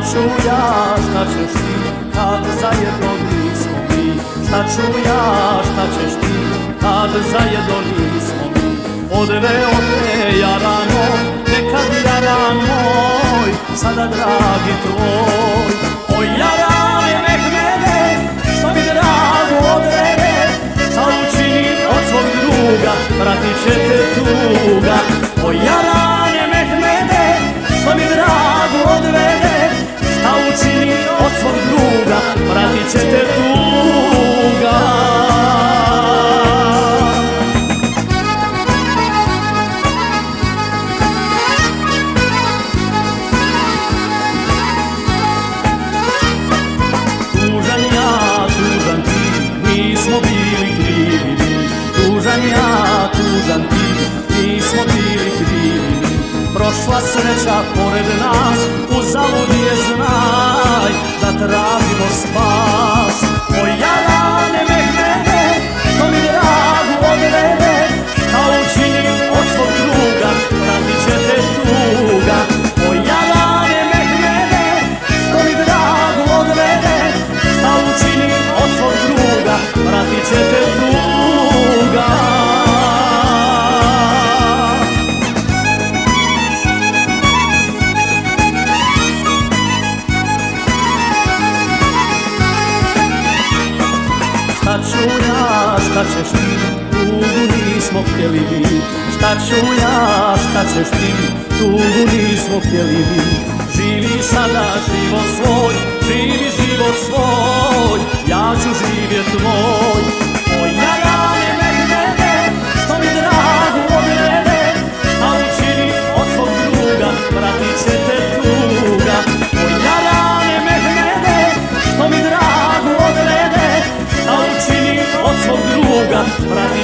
ću ja, šta ćeš ti, kad zajedno nismo mi? Šta ću ja, šta ćeš ti, kad zajedno nismo mi? Odveo te jarano, nekad jaran moj, sada dragi tvoj. O jarane Mehmede, što mi drago odvede, šta učinim od svog druga, pratit će te tuga. O jarane Mehmede, što mi drago odvede, šta učinim od svog druga, pratit će te tuga. Nismo bili krivi, tužan ja, tužan ti, nismo bili krivi. Prošla sreća pored nas, uzalud je znaj, da tražimo spas. O jarane Mehmede, što mi dragu odvede, šta učinim od svog druga, pratit će te tuga. O jarane Mehmede, što mi dragu odvede, šta učinim od svog druga, pratit će te tuga. Šta ću ja, šta ćeš ti, tugu nismo htjeli mi. Šta ću ja, šta ćeš ti, tugu nismo htjeli mi. Živi sada život svoj, živi život svoj, ja ću živjet tvoj. O jarane Mehmede, što mi dragu odvede, šta učinim od svog druga, pratit će te tuga. O jarane Mehmede, što mi dragu odvede, šta učinim od svog druga, pratit